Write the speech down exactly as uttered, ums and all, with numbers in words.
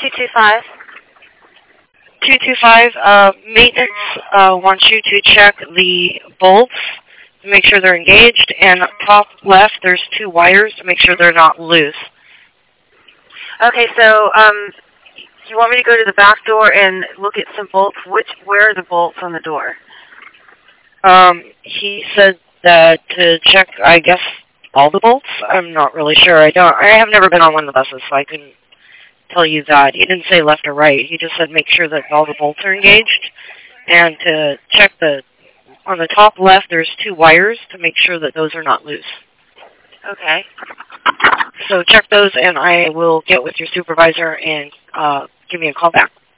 two two five. two two five, uh, maintenance uh, wants you to check the bolts to make sure they're engaged, and up top left there's two wires to make sure they're not loose. Okay, so um, you want me to go to the back door and look at some bolts? Which, where are the bolts on the door? Um, he said that to check, I guess, all the bolts. I'm not really sure. I don't. I have never been on one of the buses, so I couldn't tell you that. He didn't say left or right. He just said make sure that all the bolts are engaged, and to check the on the top left. There's two wires to make sure that those are not loose. Okay. So check those, and I will get with your supervisor and uh, give me a call back.